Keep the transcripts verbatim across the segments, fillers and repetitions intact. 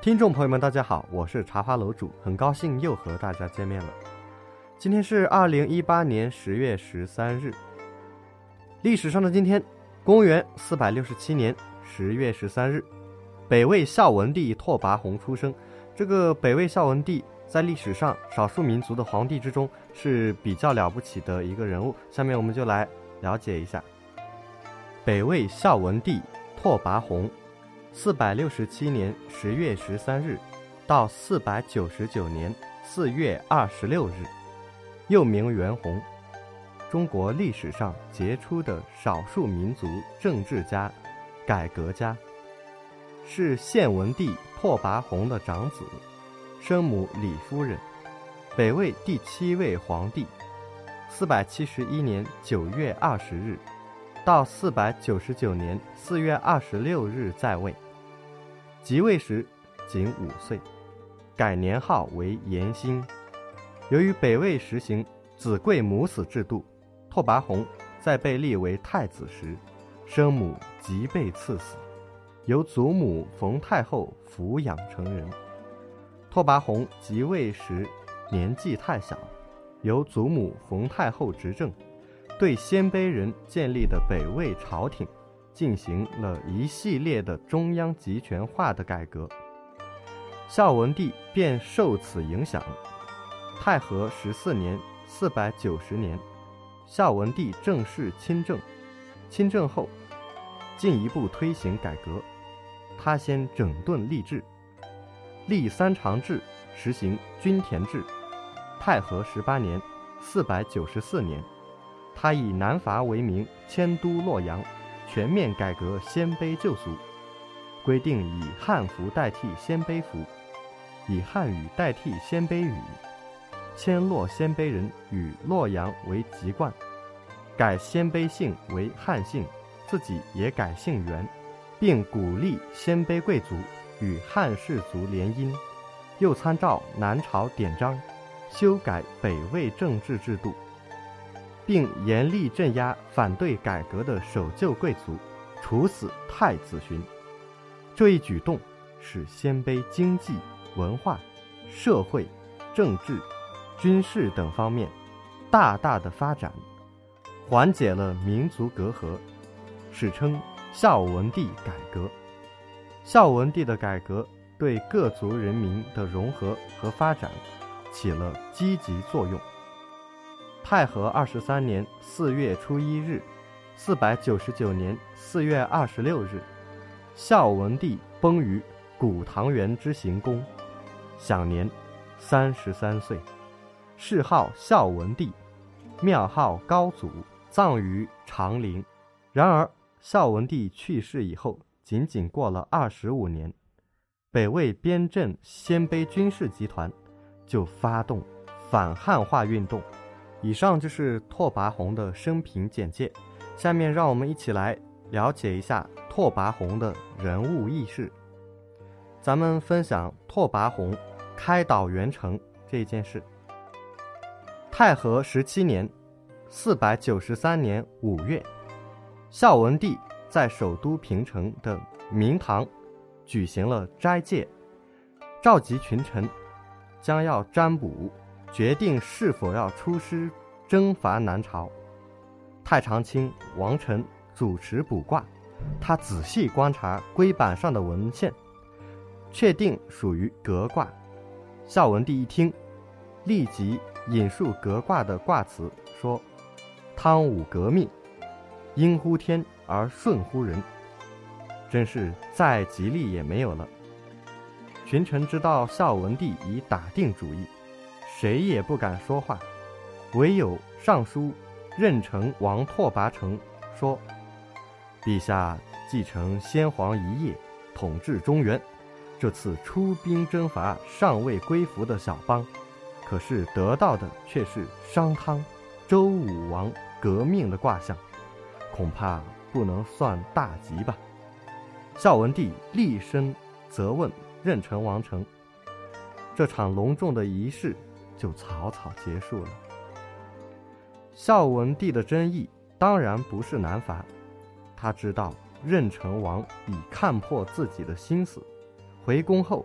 听众朋友们大家好，我是茶花楼主，很高兴又和大家见面了。今天是二零一八年十月十三日，历史上的今天，公元四百六十七年十月十三日，北魏孝文帝拓跋宏出生。这个北魏孝文帝在历史上少数民族的皇帝之中是比较了不起的一个人物，下面我们就来了解一下。北魏孝文帝拓跋宏四百六十七年十月十三日到四百九十九年四月二十六日，又名元宏，中国历史上杰出的少数民族政治家、改革家，是献文帝拓跋宏的长子，生母李夫人，北魏第七位皇帝，四百七十一年九月二十日到四百九十九年四月二十六日在位，即位时仅五岁，改年号为延兴。由于北魏实行子贵母死制度，拓跋宏在被立为太子时，生母即被赐死，由祖母冯太后抚养成人。拓跋宏即位时年纪太小，由祖母冯太后执政，对鲜卑人建立的北魏朝廷进行了一系列的中央集权化的改革，孝文帝便受此影响。太和十四年四百九十年，孝文帝正式亲政，亲政后进一步推行改革。他先整顿吏治，立三常制，实行均田制。太和十八年四百九十四年，他以南伐为名迁都洛阳，全面改革鲜卑旧俗，规定以汉服代替鲜卑服，以汉语代替鲜卑语，迁洛鲜卑人与洛阳为籍贯，改鲜卑姓为汉姓，自己也改姓元，并鼓励鲜卑贵族与汉氏族联姻，又参照南朝典章修改北魏政治制度，并严厉镇压反对改革的守旧贵族，处死太子勋。这一举动使鲜卑经济、文化、社会、政治、军事等方面大大的发展，缓解了民族隔阂，史称孝文帝改革。孝文帝的改革对各族人民的融合和发展起了积极作用。太和二十三年四月初一日，四百九十九年四月二十六日，孝文帝崩于古唐园之行宫，享年三十三岁，谥号孝文帝，庙号高祖，葬于长陵。然而孝文帝去世以后，仅仅过了二十五年，北魏边镇鲜卑军事集团就发动反汉化运动。以上就是拓跋宏的生平简介，下面让我们一起来了解一下拓跋宏的人物轶事。咱们分享拓跋宏开导元成这件事。太和十七年四百九十三年五月，孝文帝在首都平城的明堂举行了斋戒，召集群臣，将要占卜，决定是否要出师征伐南朝。太常卿王臣主持卜卦，他仔细观察龟板上的文献，确定属于革卦。孝文帝一听，立即引述革卦的卦辞，说：汤武革命，应乎天而顺乎人，真是再吉利也没有了。群臣知道孝文帝已打定主意，谁也不敢说话，唯有尚书任城王拓跋成说：陛下继承先皇遗业，统治中原，这次出兵征伐尚未归服的小邦，可是得到的却是商汤、周武王革命的卦象，恐怕不能算大吉吧。孝文帝厉声责问任城王成，这场隆重的仪式就草草结束了。孝文帝的真意当然不是南伐，他知道任城王已看破自己的心思，回宫后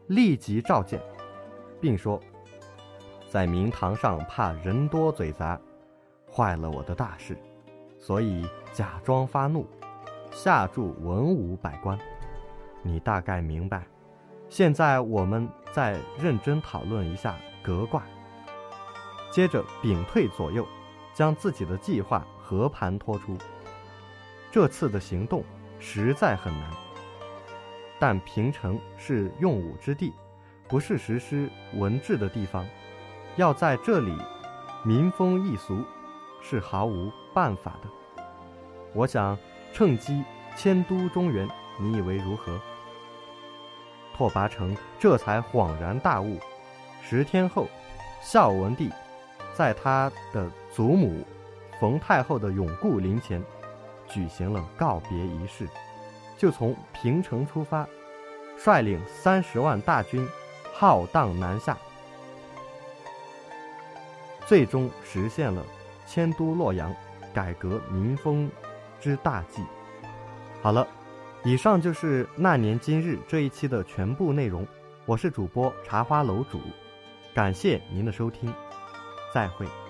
立即召见，并说在明堂上怕人多嘴杂，坏了我的大事，所以假装发怒，下注文武百官。你大概明白，现在我们再认真讨论一下革卦。接着屏退左右，将自己的计划和盘托出。这次的行动实在很难，但平城是用武之地，不是实施文治的地方，要在这里民风易俗是毫无办法的。我想趁机迁都中原，你以为如何？拓跋成这才恍然大悟。十天后，孝文帝在他的祖母冯太后的永固陵前举行了告别仪式，就从平城出发，率领三十万大军浩荡南下，最终实现了迁都洛阳、改革民风之大计。好了，以上就是那年今日这一期的全部内容。我是主播茶花楼主，感谢您的收听，再会。